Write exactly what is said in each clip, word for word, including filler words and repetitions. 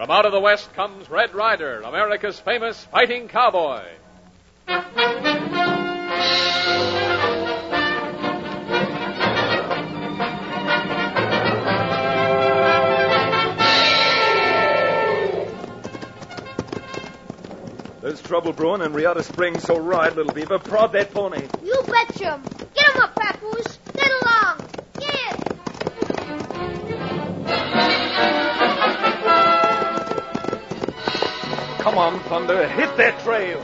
From out of the West comes Red Ryder, America's famous fighting cowboy. There's trouble brewing in Riata Springs, so ride, little beaver. Prod that pony. You betcha him. Get him up, Papoose. Get along. Get! Come on, Thunder. Hit that trail.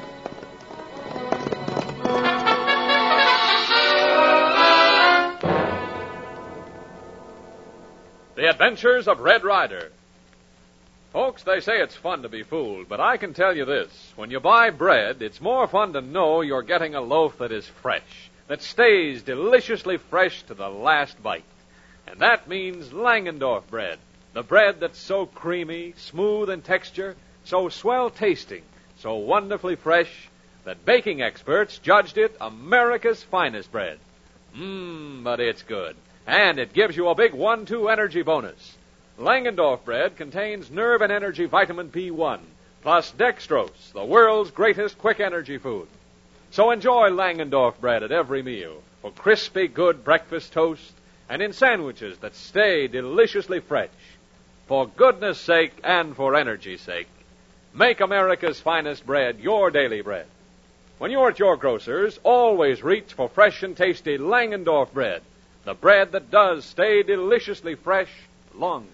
The Adventures of Red Ryder. Folks, they say it's fun to be fooled, but I can tell you this. When you buy bread, it's more fun to know you're getting a loaf that is fresh, that stays deliciously fresh to the last bite. And that means Langendorf bread, the bread that's so creamy, smooth in texture, so swell tasting, so wonderfully fresh, that baking experts judged it America's finest bread. Mmm, but it's good. And it gives you a big one two energy bonus. Langendorf bread contains nerve and energy vitamin B one, plus dextrose, the world's greatest quick energy food. So enjoy Langendorf bread at every meal for crispy, good breakfast toast and in sandwiches that stay deliciously fresh. For goodness sake and for energy's sake, make America's finest bread your daily bread. When you're at your grocer's, always reach for fresh and tasty Langendorf bread, the bread that does stay deliciously fresh longer.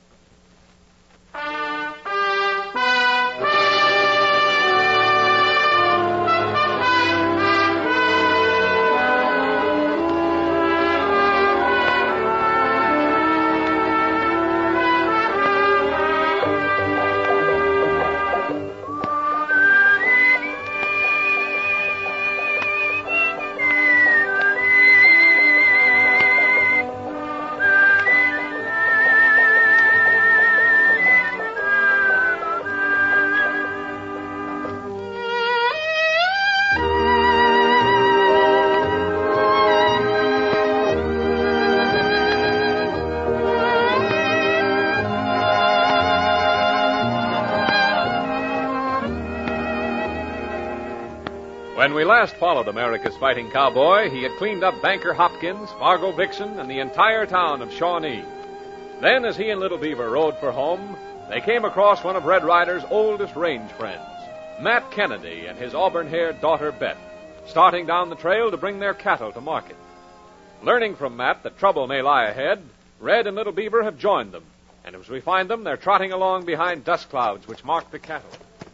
When we last followed America's fighting cowboy, he had cleaned up Banker Hopkins, Fargo Vixen, and the entire town of Shawnee. Then, as he and Little Beaver rode for home, they came across one of Red Ryder's oldest range friends, Matt Kennedy and his auburn-haired daughter, Beth, starting down the trail to bring their cattle to market. Learning from Matt that trouble may lie ahead, Red and Little Beaver have joined them, and as we find them, they're trotting along behind dust clouds which mark the cattle.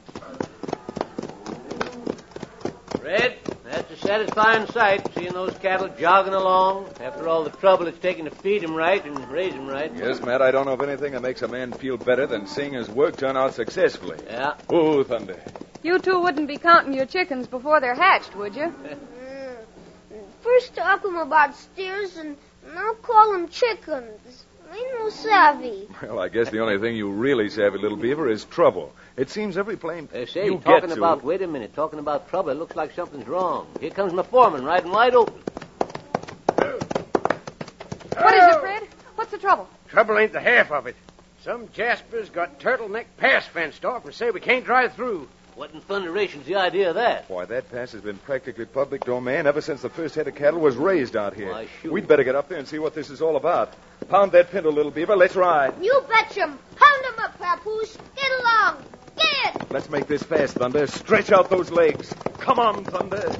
Red, that's a satisfying sight, seeing those cattle jogging along after all the trouble it's taken to feed them right and raise them right. Yes, Matt, I don't know of anything that makes a man feel better than seeing his work turn out successfully. Yeah. Oh, Thunder. You two wouldn't be counting your chickens before they're hatched, would you? Mm. First talk 'em about steers, and now call 'em chickens. Ain't no savvy. Well, I guess the only thing you really savvy, Little Beaver, is trouble. It seems every plane They say, you talking get to... about, wait a minute, talking about trouble, it looks like something's wrong. Here comes my foreman, riding wide open. What is it, Fred? What's the trouble? Trouble ain't the half of it. Some Jaspers got Turtleneck Pass fenced off and say we can't drive through. What in thunderation's the idea of that? Why, that pass has been practically public domain ever since the first head of cattle was raised out here. Why, shoot. We'd better get up there and see what this is all about. Pound that pinto, Little Beaver. Let's ride. You betcha him. Pound him up, Papoose. Get along. Get! Let's make this fast, Thunder. Stretch out those legs. Come on, Thunder.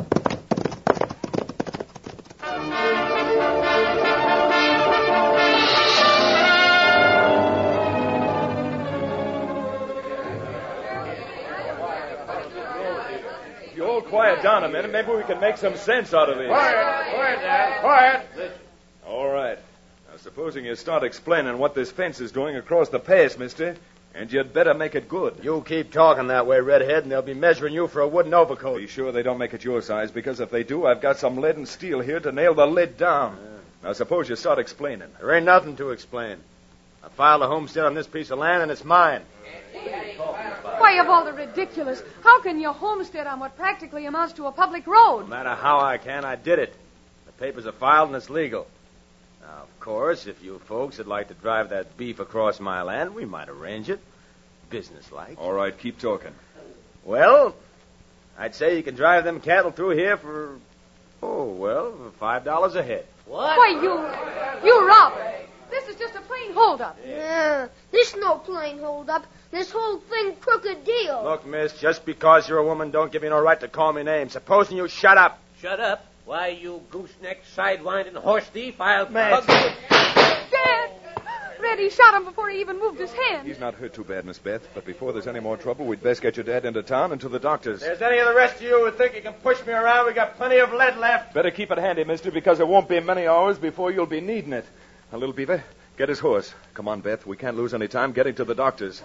If you all quiet down a minute, maybe we can make some sense out of this. Quiet, quiet, Dad, quiet. All right. Now, supposing you start explaining what this fence is doing across the pass, mister, and you'd better make it good. You keep talking that way, Redhead, and they'll be measuring you for a wooden overcoat. Be sure they don't make it your size, because if they do, I've got some lead and steel here to nail the lid down. Yeah. Now, suppose you start explaining. There ain't nothing to explain. I filed a homestead on this piece of land, and it's mine. Why, of all the ridiculous, how can you homestead on what practically amounts to a public road? No matter how I can, I did it. The papers are filed, and it's legal. Now, of course, if you folks would like to drive that beef across my land, we might arrange it. businesslike. All right, keep talking. Well, I'd say you can drive them cattle through here for, oh, well, for five dollars a head. What? Why, you, you robber. This is just a plain holdup. Yeah, this no plain hold-up. This whole thing crooked deal. Look, miss, just because you're a woman don't give you no right to call me names. Supposing you shut up. Shut up. Why, you gooseneck, sidewinding horse thief, I'll... Man. hug you. Dad! Red, he shot him before he even moved his hand. He's not hurt too bad, Miss Beth, but before there's any more trouble, we'd best get your dad into town and to the doctor's. If there's any of the rest of you who think you can push me around, we got plenty of lead left. Better keep it handy, mister, because it won't be many hours before you'll be needing it. Now, little beaver, get his horse. Come on, Beth. We can't lose any time getting to the doctor's.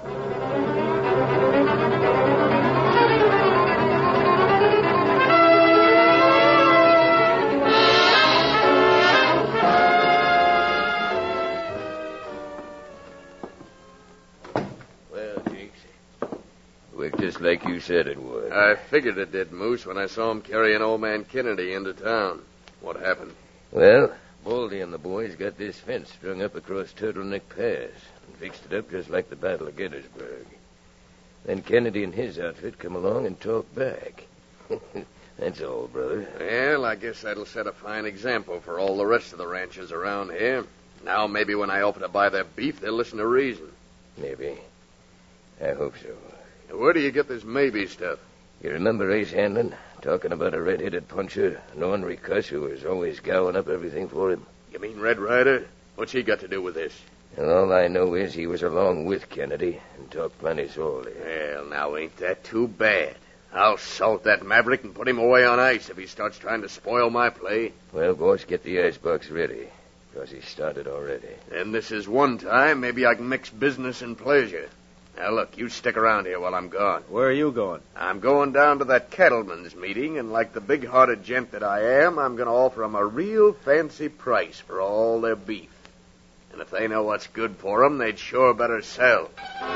Just like you said it would. I figured it did, Moose, when I saw him carrying old man Kennedy into town. What happened? Well, Baldy and the boys got this fence strung up across Turtleneck Pass and fixed it up just like the Battle of Gettysburg. Then Kennedy and his outfit come along and talked back. That's all, brother. Well, I guess that'll set a fine example for all the rest of the ranchers around here. Now maybe when I offer to buy their beef, they'll listen to reason. Maybe. I hope so. Where do you get this maybe stuff? You remember Ace Hanlon talking about a red-headed puncher, an ornery cuss who was always gowing up everything for him? You mean Red Ryder? What's he got to do with this? And all I know is he was along with Kennedy and talked plenty sorely. Well, now ain't that too bad? I'll salt that maverick and put him away on ice if he starts trying to spoil my play. Well, boss, get the icebox ready, because he started already. And this is one time maybe I can mix business and pleasure. Now, look, you stick around here while I'm gone. Where are you going? I'm going down to that cattleman's meeting, and like the big-hearted gent that I am, I'm going to offer 'em a real fancy price for all their beef. And if they know what's good for 'em, they'd sure better sell.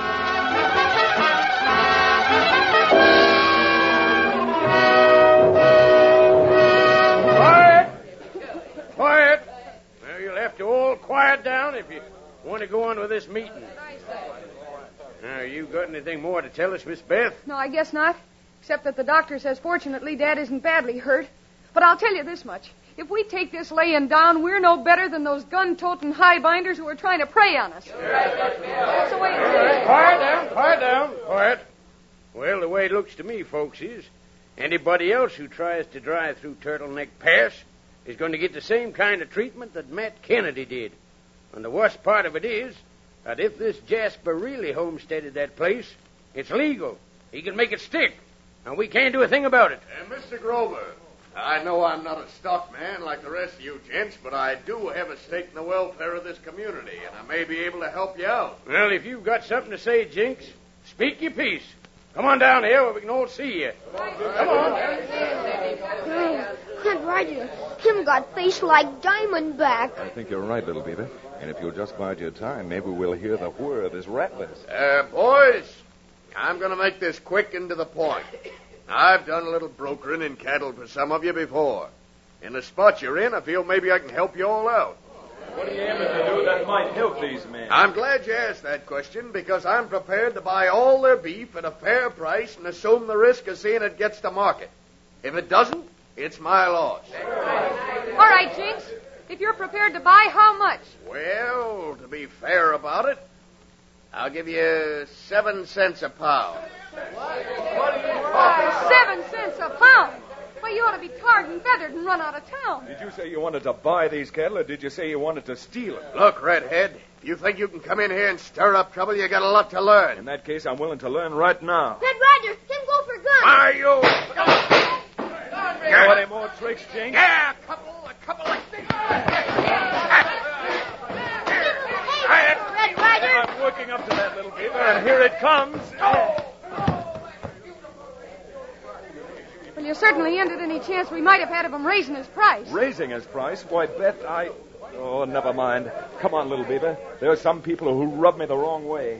Quiet! Quiet! Well, you'll have to all quiet down if you want to go on with this meeting. Now, you got anything more to tell us, Miss Beth? No, I guess not. Except that the doctor says fortunately Dad isn't badly hurt. But I'll tell you this much. If we take this laying down, we're no better than those gun-toting highbinders who are trying to prey on us. That's the way it is. Quiet down, quiet down, quiet. Well, the way it looks to me, folks, is anybody else who tries to drive through Turtleneck Pass is going to get the same kind of treatment that Matt Kennedy did. And the worst part of it is that if this Jasper really homesteaded that place, it's legal. He can make it stick, and we can't do a thing about it. And Mister Grover, I know I'm not a stockman like the rest of you gents, but I do have a stake in the welfare of this community, and I may be able to help you out. Well, if you've got something to say, Jinx, speak your piece. Come on down here where we can all see you. Come on. Red Ryder, him got face like Diamondback. I think you're right, little beaver. And if you'll just bide your time, maybe we'll hear the whir of his rattlers. Uh, boys, I'm going to make this quick and to the point. I've done a little brokering in cattle for some of you before. In the spot you're in, I feel maybe I can help you all out. What are you aiming to do that might help these men? I'm glad you asked that question, because I'm prepared to buy all their beef at a fair price and assume the risk of seeing it gets to market. If it doesn't, it's my loss. All right, Jinx. If you're prepared to buy, how much? Well, to be fair about it, I'll give you seven cents a pound. Seven cents a pound? Why, you ought to be tarred and feathered and run out of town. Did you say you wanted to buy these cattle, or did you say you wanted to steal them? Look, Redhead, if you think you can come in here and stir up trouble, you got a lot to learn. In that case, I'm willing to learn right now. Red Ryder, him go for gun. Are you? Got any more tricks, Jinx? Yeah, a couple, a couple like this. Hey, Red Ryder. I'm working up to that, little beaver, and here it comes. Well, you certainly ended any chance we might have had of him raising his price. Raising his price? Why, Beth, I... Oh, never mind. Come on, little beaver. There are some people who rub me the wrong way.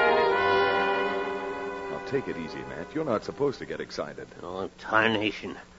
Now, take it easy, Matt. You're not supposed to get excited. Oh, tarnation.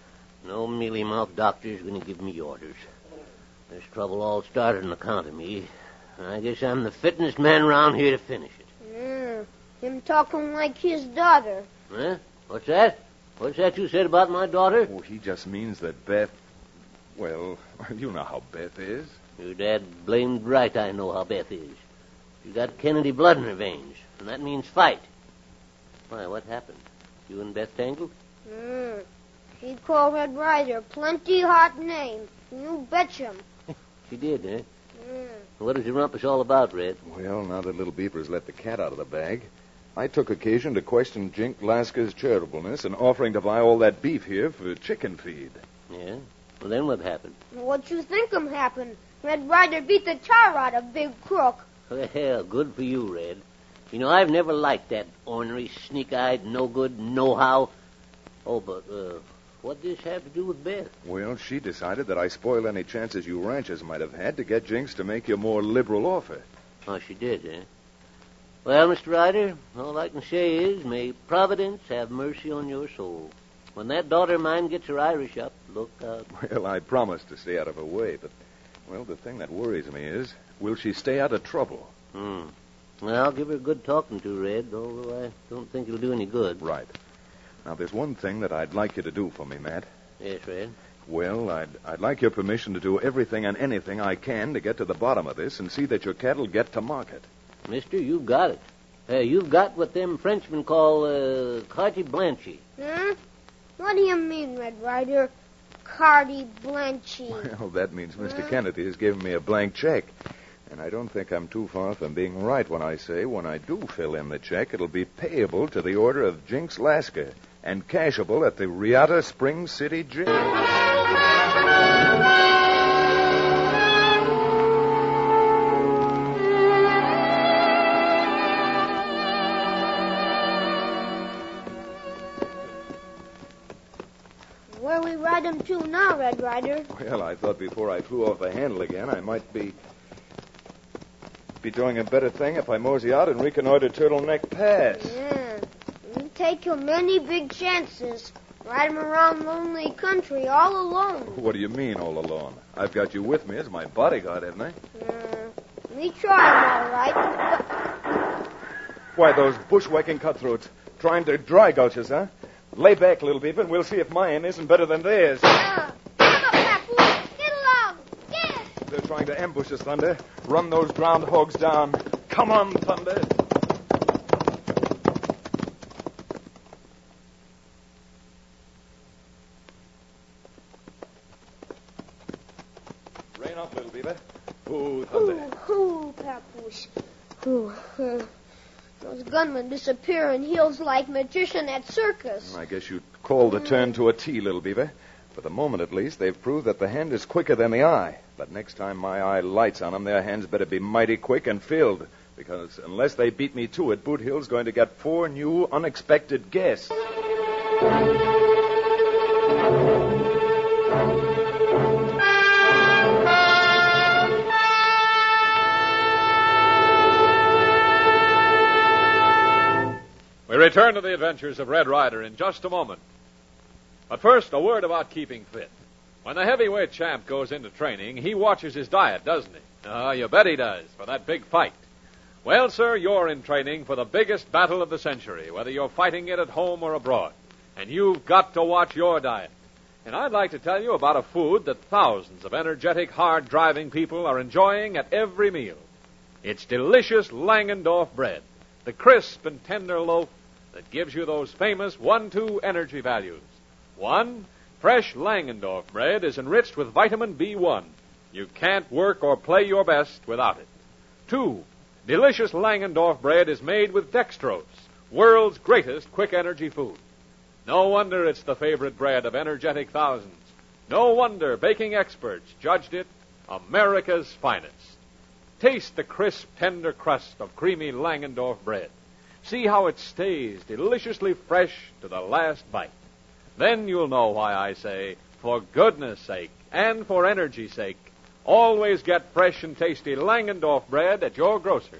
No mealy-mouthed doctor's going to give me orders. This trouble all started on account of me. I guess I'm the fittest man around here to finish it. Yeah, him talking like his daughter. Huh? What's that? What's that you said about my daughter? Oh, he just means that Beth... Well, you know how Beth is. Your dad blamed right I know how Beth is. She's got Kennedy blood in her veins, and that means fight. Why, what happened? You and Beth tangled? Mm. He called Red Ryder plenty hot name. You betcha. She did, eh? Mm. What is the rumpus all about, Red? Well, now that little Beaver's let the cat out of the bag, I took occasion to question Jink Lasker's charitableness in offering to buy all that beef here for chicken feed. Yeah? Well, then what happened? What you think'm happened? Red Ryder beat the tar out of Big Crook. Well, good for you, Red. You know, I've never liked that ornery, sneak-eyed, no-good, no-how. Oh, but, uh, what does this have to do with Beth? Well, she decided that I spoiled any chances you ranchers might have had to get Jinx to make you a more liberal offer. Oh, she did, eh? Well, Mister Ryder, all I can say is, may Providence have mercy on your soul. When that daughter of mine gets her Irish up, look out. Well, I promised to stay out of her way, but, well, the thing that worries me is, will she stay out of trouble? Hmm. Well, I'll give her a good talking to, Red, although I don't think it'll do any good. Right. Now, there's one thing that I'd like you to do for me, Matt. Yes, Red? Well, I'd, I'd like your permission to do everything and anything I can to get to the bottom of this and see that your cattle get to market. Mister, you've got it. Uh, you've got what them Frenchmen call uh, carte blanche. Huh? What do you mean, Red Ryder? Carte blanche. Well, that means Mister Huh? Kennedy has given me a blank check. And I don't think I'm too far from being right when I say when I do fill in the check, it'll be payable to the order of Jinx Lasker and cashable at the Riata Springs City Jail. Where we ride him to now, Red Ryder? Well, I thought before I flew off the handle again, I might be... be doing a better thing if I mosey out and reconnoiter Turtleneck Pass. Yeah. You take your many big chances. Ride him around lonely country all alone. What do you mean, all alone? I've got you with me as my bodyguard, haven't I? Yeah. Me try him, all right. But... Why, those bushwhacking cutthroats. Trying to dry gulch us, huh? Lay back, little beaver, and we'll see if mine isn't better than theirs. Yeah. Come up, Papoose. Get along. Get. They're trying to ambush us, Thunder. Run those groundhogs down. Come on, Thunder. Rain up, little beaver. Ooh, Thunder. Ooh, ooh, Papoose. Ooh, uh, those gunmen disappear in heels like magician at circus. I guess you'd call the turn to a T, little beaver. For the moment, at least, they've proved that the hand is quicker than the eye. But next time my eye lights on them, their hands better be mighty quick and filled. Because unless they beat me to it, Boot Hill's going to get four new, unexpected guests. We return to the adventures of Red Ryder in just a moment. But first, a word about keeping fit. When the heavyweight champ goes into training, he watches his diet, doesn't he? Oh, you bet he does, for that big fight. Well, sir, you're in training for the biggest battle of the century, whether you're fighting it at home or abroad. And you've got to watch your diet. And I'd like to tell you about a food that thousands of energetic, hard-driving people are enjoying at every meal. It's delicious Langendorf bread, the crisp and tender loaf that gives you those famous one two energy values. One, fresh Langendorf bread is enriched with vitamin B one. You can't work or play your best without it. Two, delicious Langendorf bread is made with dextrose, world's greatest quick energy food. No wonder it's the favorite bread of energetic thousands. No wonder baking experts judged it America's finest. Taste the crisp, tender crust of creamy Langendorf bread. See how it stays deliciously fresh to the last bite. Then you'll know why I say, for goodness sake and for energy's sake, always get fresh and tasty Langendorf bread at your grocer's.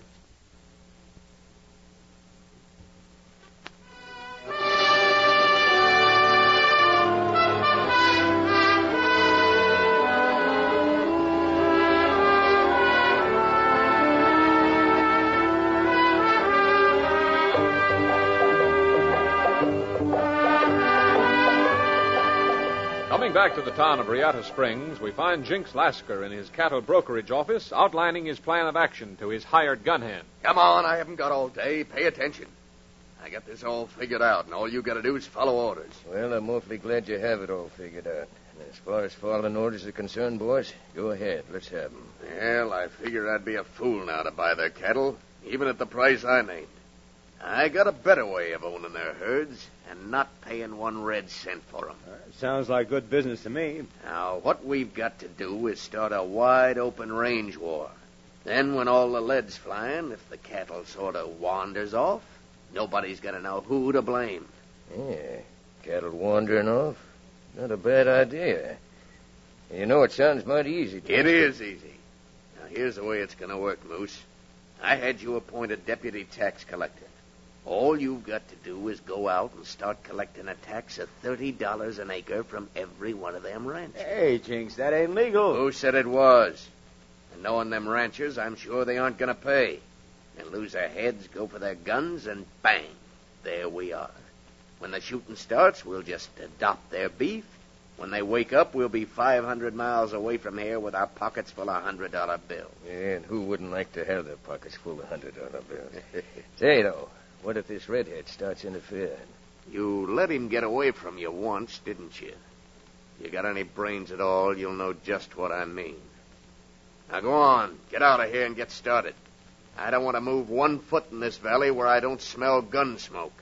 Coming back to the town of Riata Springs, we find Jinx Lasker in his cattle brokerage office outlining his plan of action to his hired gun hand. Come on, I haven't got all day. Pay attention. I got this all figured out, and all you got to do is follow orders. Well, I'm awfully glad you have it all figured out. And as far as following orders are concerned, boys, go ahead. Let's have them. Well, I figured I'd be a fool now to buy their cattle, even at the price I named. I got a better way of owning their herds and not paying one red cent for them. Uh, sounds like good business to me. Now, what we've got to do is start a wide-open range war. Then, when all the lead's flying, if the cattle sort of wanders off, nobody's going to know who to blame. Yeah, cattle wandering off? Not a bad idea. You know, it sounds mighty easy. It is easy. Now, here's the way it's going to work, Moose. I had you appointed deputy tax collector. All you've got to do is go out and start collecting a tax of thirty dollars an acre from every one of them ranchers. Hey, Jinx, that ain't legal. Who said it was? And knowing them ranchers, I'm sure they aren't going to pay. They'll lose their heads, go for their guns, and bang, there we are. When the shooting starts, we'll just adopt their beef. When they wake up, we'll be five hundred miles away from here with our pockets full of one hundred dollar bills. Yeah, and who wouldn't like to have their pockets full of one hundred dollar bills? Say, though, what if this redhead starts interfering? You let him get away from you once, didn't you? You got any brains at all, you'll know just what I mean. Now go on, get out of here and get started. I don't want to move one foot in this valley where I don't smell gun smoke.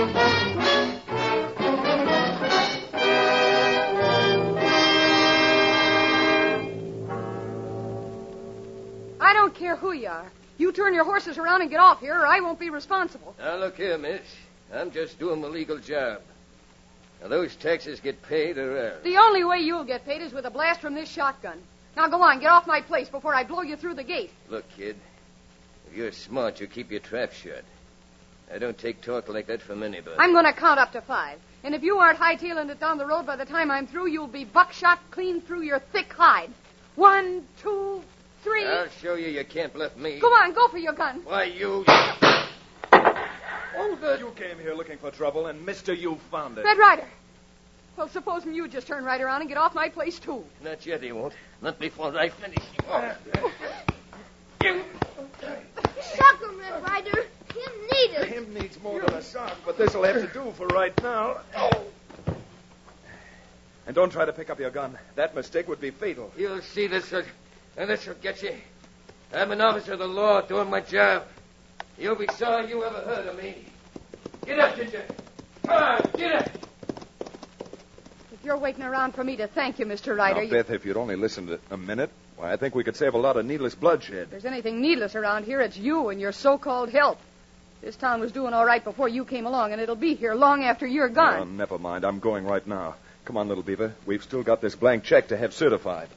I don't care who you are. You turn your horses around and get off here, or I won't be responsible. Now, look here, miss. I'm just doing my legal job. Now, those taxes get paid or else. The only way you'll get paid is with a blast from this shotgun. Now go on, get off my place before I blow you through the gate. Look, kid, if you're smart, you keep your trap shut. I don't take talk like that from anybody. I'm going to count up to five. And if you aren't hightailing it down the road by the time I'm through, you'll be buckshot clean through your thick hide. One, two, three. I'll show you you can't bluff me. Go on, go for your gun. Why, you... Oh, good. You came here looking for trouble, and mister, you found it. Red Ryder. Well, supposing you just turn right around and get off my place, too. Not yet, he won't. Not before I finish him off. Suck him, Red Ryder. Him need it. Him needs more than a sock, but this'll have to do for right now. Oh. And don't try to pick up your gun. That mistake would be fatal. You'll see this, will, and this will get you. I'm an officer of the law doing my job. You'll be sorry you ever heard of me. Get up, Ginger. Come on, get up. If you're waiting around for me to thank you, Mister Ryder... Now, you... Beth, if you'd only listen to a minute, why, I think we could save a lot of needless bloodshed. If there's anything needless around here, it's you and your so-called help. This town was doing all right before you came along, and it'll be here long after you're gone. Oh, never mind. I'm going right now. Come on, little beaver. We've still got this blank check to have certified.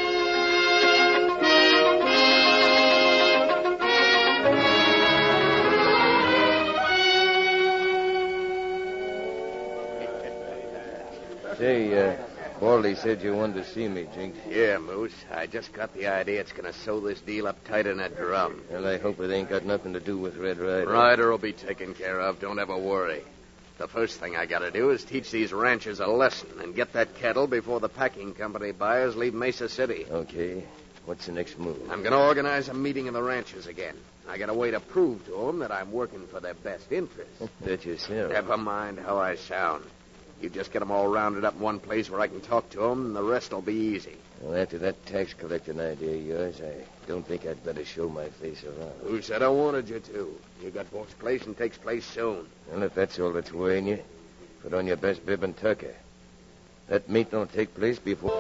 Say, uh, Baldy said you wanted to see me, Jinx. Yeah, Moose. I just got the idea it's going to sew this deal up tight in that drum. Well, I hope it ain't got nothing to do with Red Ryder. Ryder will be taken care of. Don't ever worry. The first thing I got to do is teach these ranchers a lesson and get that cattle before the packing company buyers leave Mesa City. Okay. What's the next move? I'm going to organize a meeting of the ranchers again. I got a way to prove to them that I'm working for their best interests. Bet yourself. Never mind how I sound. You just get them all rounded up in one place where I can talk to them, and the rest will be easy. Well, after that tax collecting idea of yours, I don't think I'd better show my face around. Who said I wanted you to? You got boss place and takes place soon. Well, if that's all that's worrying you, put on your best bib and tucker. That meet don't take place before...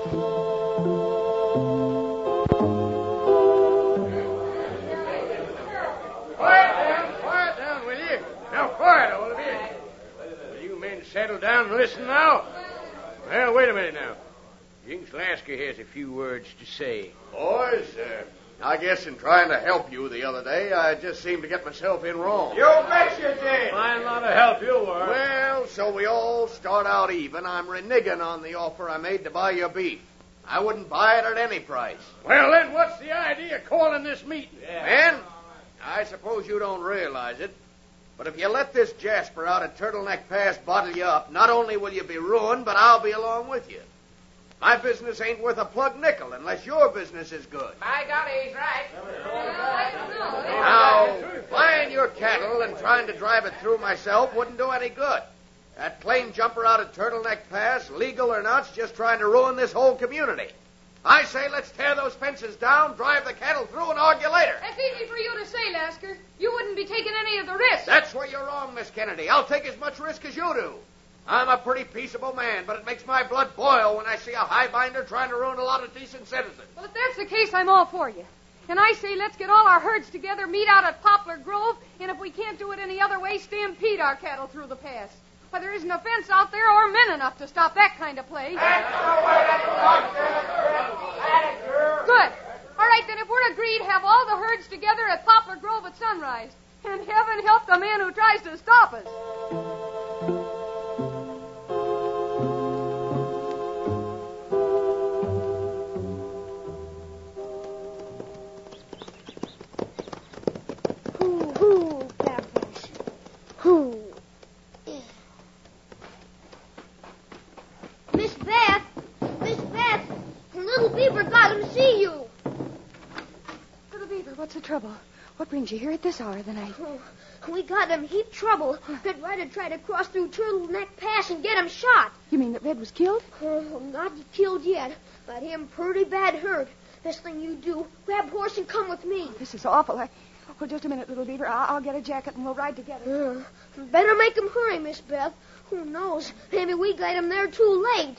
Quiet down, quiet down, will you? Now, quiet, all of you. Will you men settle down and listen now? Well, wait a minute now. Jinx Lasker has a few words to say. Boys, uh, I guess in trying to help you the other day, I just seemed to get myself in wrong. You bet you did. Fine lot of help you were. Well, so we all start out even. I'm reneging on the offer I made to buy your beef. I wouldn't buy it at any price. Well, then, what's the idea of calling this meeting? Yeah. Man, I suppose you don't realize it, but if you let this Jasper out at Turtleneck Pass bottle you up, not only will you be ruined, but I'll be along with you. My business ain't worth a plug nickel unless your business is good. By golly, he's right. Now, buying your cattle and trying to drive it through myself wouldn't do any good. That claim jumper out of Turtleneck Pass, legal or not, is just trying to ruin this whole community. I say let's tear those fences down, drive the cattle through, and argue later. That's easy for you to say, Lasker. You wouldn't be taking any of the risk. That's where you're wrong, Miss Kennedy. I'll take as much risk as you do. I'm a pretty peaceable man, but it makes my blood boil when I see a highbinder trying to ruin a lot of decent citizens. Well, if that's the case, I'm all for you. And I say let's get all our herds together, meet out at Poplar Grove, and if we can't do it any other way, stampede our cattle through the pass. Why, there isn't a fence out there or men enough to stop that kind of play. Good. All right, then, if we're agreed, have all the herds together at Poplar Grove at sunrise. And heaven help the man who tries to stop us. Hoo, hoo, Papoose. Hoo. Miss Beth, Miss Beth, Little Beaver got him to see you. Little Beaver, what's the trouble? What brings you here at this hour of the night? Oh, we got him heap trouble. Red Ryder tried to cross through Turtleneck Pass and get him shot. You mean that Red was killed? Oh, not killed yet, but him pretty bad hurt. Best thing you do, grab horse and come with me. This is awful. I... Well, just a minute, Little Beaver. I'll, I'll get a jacket and we'll ride together. Uh, better make him hurry, Miss Beth. Who knows? Maybe we got him there too late.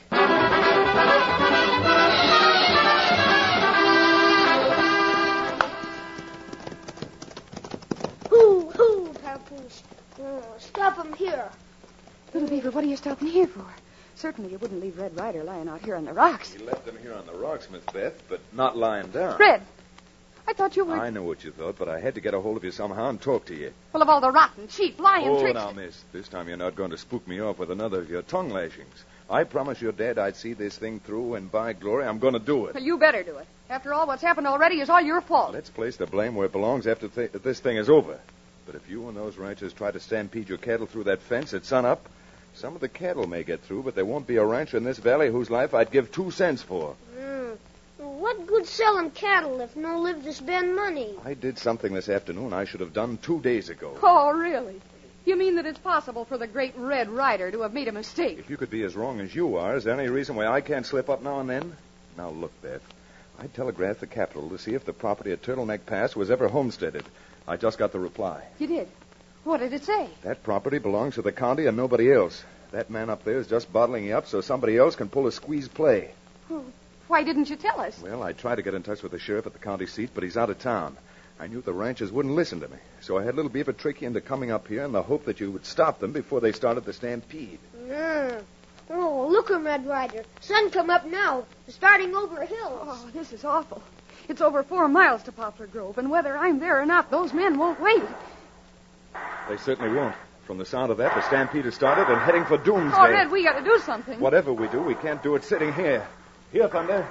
Hoo, hoo, Papoose. Oh, stop him here. Little Beaver, what are you stopping here for? Certainly you wouldn't leave Red Ryder lying out here on the rocks. You left him here on the rocks, Miss Beth, but not lying down. Red, I thought you were... I know what you thought, but I had to get a hold of you somehow and talk to you. Full of all the rotten, cheap, lying Oh, tricks. now, miss, this time you're not going to spook me off with another of your tongue lashings. I promised your dad I'd see this thing through, and by glory, I'm going to do it. Well, you better do it. After all, what's happened already is all your fault. Let's place the blame where it belongs after th- this thing is over. But if you and those ranchers try to stampede your cattle through that fence at sunup, some of the cattle may get through, but there won't be a rancher in this valley whose life I'd give two cents for. Mm. What good selling cattle if no live to spend money? I did something this afternoon I should have done two days ago. Oh, really? You mean that it's possible for the great Red Ryder to have made a mistake? If you could be as wrong as you are, is there any reason why I can't slip up now and then? Now, look, Beth. I telegraphed the capital to see if the property at Turtleneck Pass was ever homesteaded. I just got the reply. You did? What did it say? That property belongs to the county and nobody else. That man up there is just bottling you up so somebody else can pull a squeeze play. Oh, why didn't you tell us? Well, I tried to get in touch with the sheriff at the county seat, but he's out of town. I knew the ranchers wouldn't listen to me, so I had Little Beaver trick you into coming up here in the hope that you would stop them before they started the stampede. Mm. Oh, look at Red Ryder. Sun come up now. Starting over a hill. Oh, this is awful. It's over four miles to Poplar Grove, and whether I'm there or not, those men won't wait. They certainly won't. From the sound of that, the stampede has started and heading for Doomsday. Oh, Red, we got to do something. Whatever we do, we can't do it sitting here. Here, Thunder.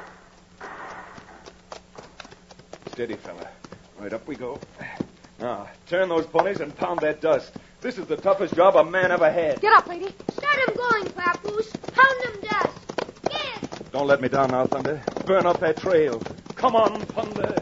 Steady, fella. Right, up we go. Now, turn those ponies and pound that dust. This is the toughest job a man ever had. Get up, lady. Start him going, Papoose. Pound him dust. Get! Don't let me down now, Thunder. Burn up that trail. Come on, Thunder.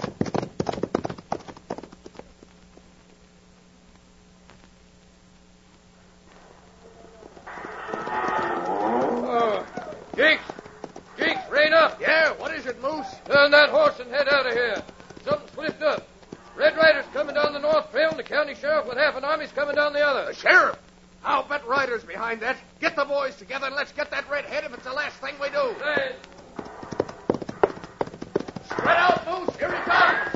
Oh, Geeks! Geeks, rein up! Yeah, what is it, Moose? Turn that horse and head out of here. Something's slipped up. Red Ryder's coming down the north trail, and the county sheriff with half an army's coming down the other. The sheriff? I'll bet Ryder's behind that. Get the boys together and let's get that redhead if it's the last thing we do. Say, Spread out, Moose. Here he comes.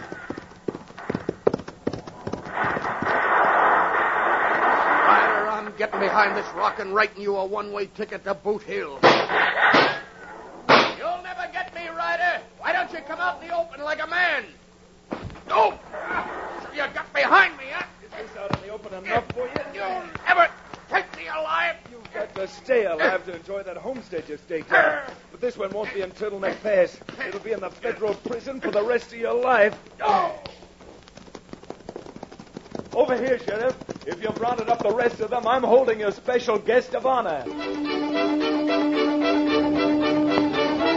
Ryder, I'm getting behind this rock and writing you a one-way ticket to Boot Hill. You'll never get me, Ryder. Why don't you come out in the open like a man? No! So you got behind me, huh? Is this out in the open enough for you? You'll never take me alive. You've got to stay alive to enjoy that homestead you staked out. But this one won't be in Turtleneck Pass. It'll be in the federal prison for the rest of your life. No! Over here, Sheriff. If you've rounded up the rest of them, I'm holding you special guest of honor.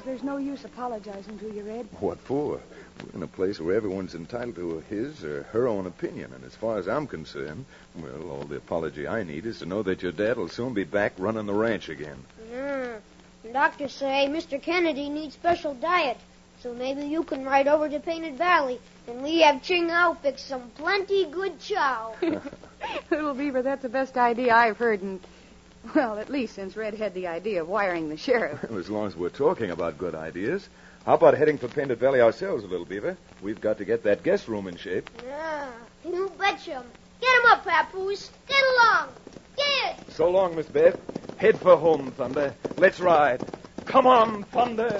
there's no use apologizing to you, Red. What for? We're in a place where everyone's entitled to his or her own opinion, and as far as I'm concerned, well, all the apology I need is to know that your dad will soon be back running the ranch again. Yeah. The doctors say Mister Kennedy needs special diet, so maybe you can ride over to Painted Valley, and we have Ching Hao fix some plenty good chow. Little Beaver, that's the best idea I've heard, and, well, at least since Red had the idea of wiring the sheriff. Well, as long as we're talking about good ideas, how about heading for Painted Valley ourselves, Little Beaver? We've got to get that guest room in shape. Yeah, you betcha. Get him up, Papoose. Get along. Get! So long, Miss Beth. Head for home, Thunder. Let's ride. Come on, Thunder.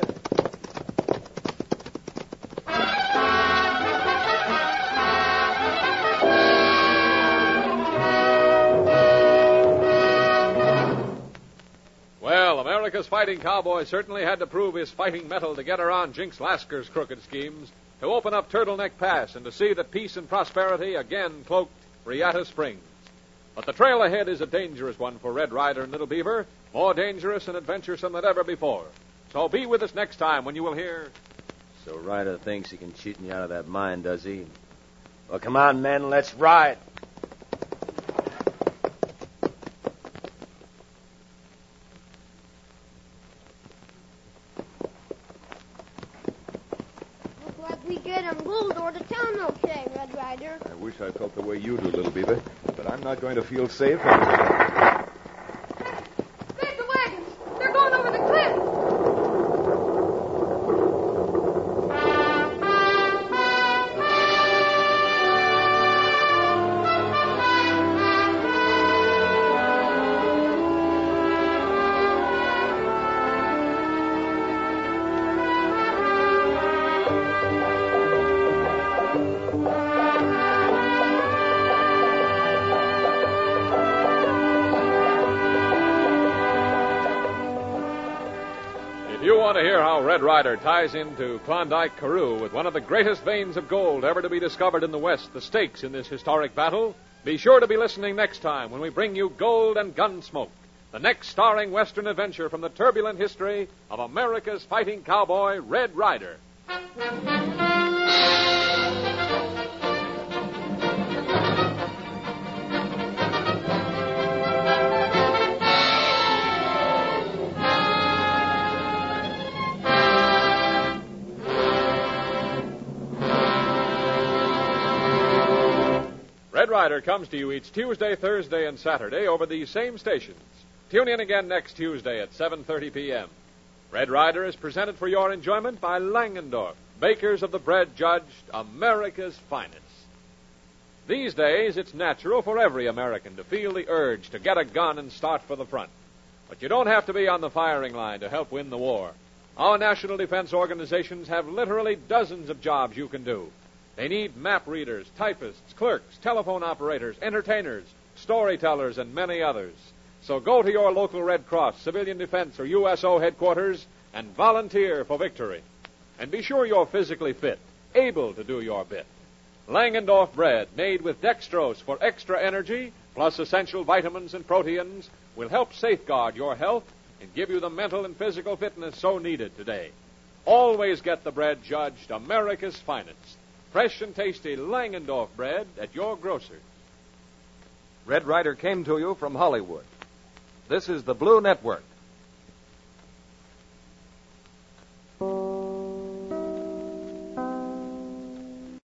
Well, America's fighting cowboy certainly had to prove his fighting mettle to get around Jinx Lasker's crooked schemes, to open up Turtleneck Pass, and to see that peace and prosperity again cloaked Riata Springs. But the trail ahead is a dangerous one for Red Ryder and Little Beaver, more dangerous and adventuresome than ever before. So be with us next time when you will hear... So Ryder thinks he can cheat me out of that mine, does he? Well, come on, men, let's ride. Look like we get him gold or the town okay, Red Ryder. I wish I felt the way you do, Little Beaver, but I'm not going to feel safe until... Back the wagons! They're going over the cliff! If you want to hear how Red Ryder ties into Klondike Karoo with one of the greatest veins of gold ever to be discovered in the West, the stakes in this historic battle, be sure to be listening next time when we bring you Gold and Gunsmoke, the next starring Western adventure from the turbulent history of America's fighting cowboy, Red Ryder. Red Ryder comes to you each Tuesday, Thursday, and Saturday over these same stations. Tune in again next Tuesday at seven thirty p.m. Red Ryder is presented for your enjoyment by Langendorf, bakers of the bread judged America's finest. These days, it's natural for every American to feel the urge to get a gun and start for the front. But you don't have to be on the firing line to help win the war. Our national defense organizations have literally dozens of jobs you can do. They need map readers, typists, clerks, telephone operators, entertainers, storytellers, and many others. So go to your local Red Cross, Civilian Defense, or U S O headquarters and volunteer for victory. And be sure you're physically fit, able to do your bit. Langendorf bread, made with dextrose for extra energy, plus essential vitamins and proteins, will help safeguard your health and give you the mental and physical fitness so needed today. Always get the bread judged America's finest. Fresh and tasty Langendorf bread at your grocer's. Red Ryder came to you from Hollywood. This is the Blue Network.